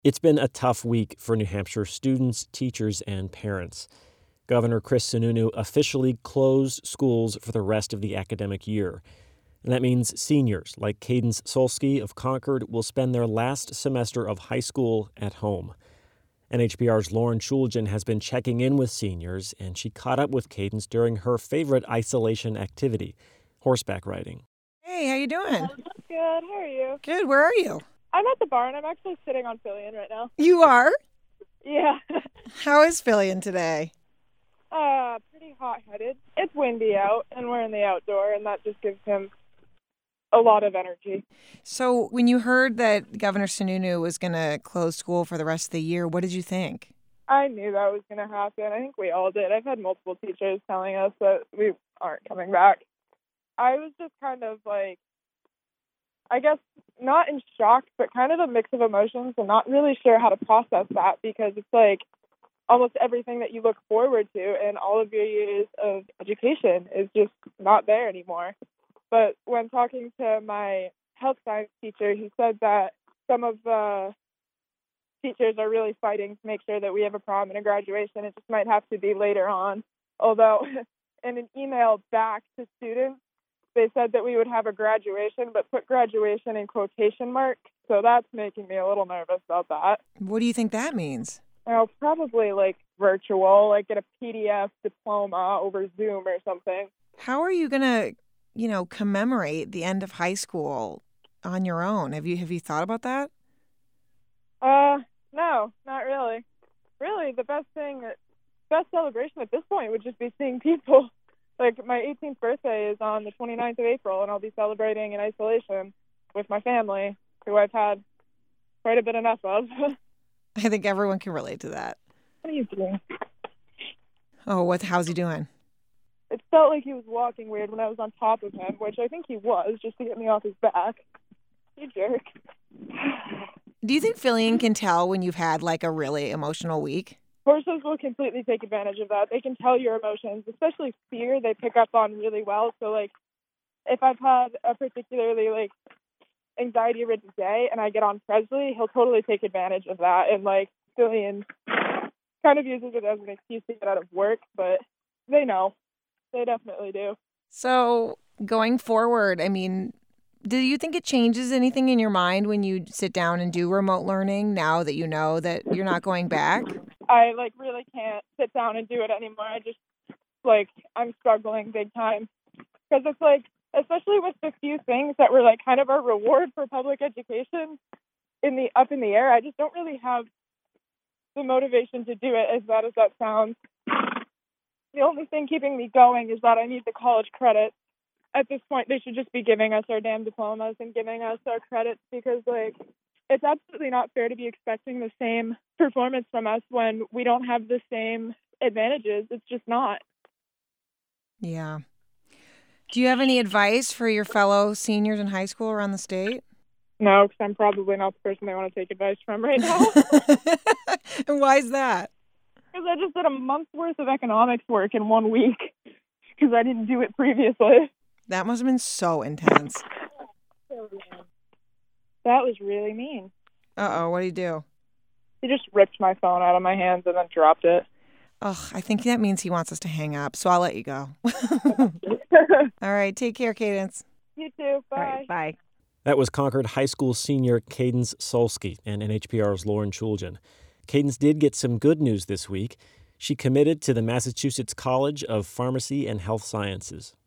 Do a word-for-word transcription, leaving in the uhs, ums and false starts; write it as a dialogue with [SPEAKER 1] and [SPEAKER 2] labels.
[SPEAKER 1] It's been a tough week for New Hampshire students, teachers, and parents. Governor Chris Sununu officially closed schools for the rest of the academic year. And that means seniors like Cadence Solsky of Concord will spend their last semester of high school at home. N H P R's Lauren Chooljian has been checking in with seniors, and she caught up with Cadence during her favorite isolation activity, horseback riding.
[SPEAKER 2] Hey, how you doing?
[SPEAKER 3] Good. How are you?
[SPEAKER 2] Good. Where are you?
[SPEAKER 3] I'm at the barn. I'm actually sitting on Fillion right now.
[SPEAKER 2] You are?
[SPEAKER 3] Yeah.
[SPEAKER 2] How is Fillion today?
[SPEAKER 3] uh, pretty hot-headed. It's windy out, and we're in the outdoor, and that just gives him a lot of energy.
[SPEAKER 2] So when you heard that Governor Sununu was going to close school for the rest of the year, what did you think?
[SPEAKER 3] I knew that was going to happen. I think we all did. I've had multiple teachers telling us that we aren't coming back. I was just kind of like, I guess, not in shock, but kind of a mix of emotions and not really sure how to process that, because it's like almost everything that you look forward to in all of your years of education is just not there anymore. But when talking to my health science teacher, he said that some of the teachers are really fighting to make sure that we have a prom and a graduation. It just might have to be later on. Although in an email back to students, they said that we would have a graduation, but put graduation in quotation marks. So that's making me a little nervous about that.
[SPEAKER 2] What do you think that means?
[SPEAKER 3] Well, probably like virtual, like get a P D F diploma over Zoom or something.
[SPEAKER 2] How are you going to, you know, commemorate the end of high school on your own? Have you have you thought about that?
[SPEAKER 3] Uh, no, not really. Really, the best thing, best celebration at this point would just be seeing people. Like, my eighteenth birthday is on the twenty-ninth of April, and I'll be celebrating in isolation with my family, who I've had quite a bit enough of.
[SPEAKER 2] I think everyone can relate to that.
[SPEAKER 3] What are you doing?
[SPEAKER 2] Oh, what? How's he doing?
[SPEAKER 3] It felt like he was walking weird when I was on top of him, which I think he was, just to get me off his back. You jerk.
[SPEAKER 2] Do you think Fillion can tell when you've had, like, a really emotional week?
[SPEAKER 3] Horses will completely take advantage of that. They can tell your emotions, especially fear. They pick up on really well. So, like, if I've had a particularly, like, anxiety-ridden day and I get on Presley, he'll totally take advantage of that. And, like, Fillion kind of uses it as an excuse to get out of work, but they know. They definitely do.
[SPEAKER 2] So going forward, I mean, do you think it changes anything in your mind when you sit down and do remote learning now that you know that you're not going back?
[SPEAKER 3] I, like, really can't sit down and do it anymore. I just, like, I'm struggling big time. Because it's, like, especially with the few things that were, like, kind of a reward for public education in the up in the air, I just don't really have the motivation to do it, as bad as that sounds. The only thing keeping me going is that I need the college credits. At this point, they should just be giving us our damn diplomas and giving us our credits, because, like, it's absolutely not fair to be expecting the same performance from us when we don't have the same advantages. It's just not.
[SPEAKER 2] Yeah. Do you have any advice for your fellow seniors in high school around the state?
[SPEAKER 3] No, because I'm probably not the person they want to take advice from right now.
[SPEAKER 2] And why is that?
[SPEAKER 3] Because I just did a month's worth of economics work in one week because I didn't do it previously.
[SPEAKER 2] That must have been so intense.
[SPEAKER 3] That was really mean.
[SPEAKER 2] Uh-oh, what did he do?
[SPEAKER 3] He just ripped my phone out of my hands and then dropped it.
[SPEAKER 2] Ugh, I think that means he wants us to hang up, so I'll let you go. All right, take care, Cadence.
[SPEAKER 3] You too. Bye.
[SPEAKER 2] All right, bye.
[SPEAKER 1] That was Concord High School senior Cadence Solsky and N H P R's Lauren Chooljian. Cadence did get some good news this week. She committed to the Massachusetts College of Pharmacy and Health Sciences.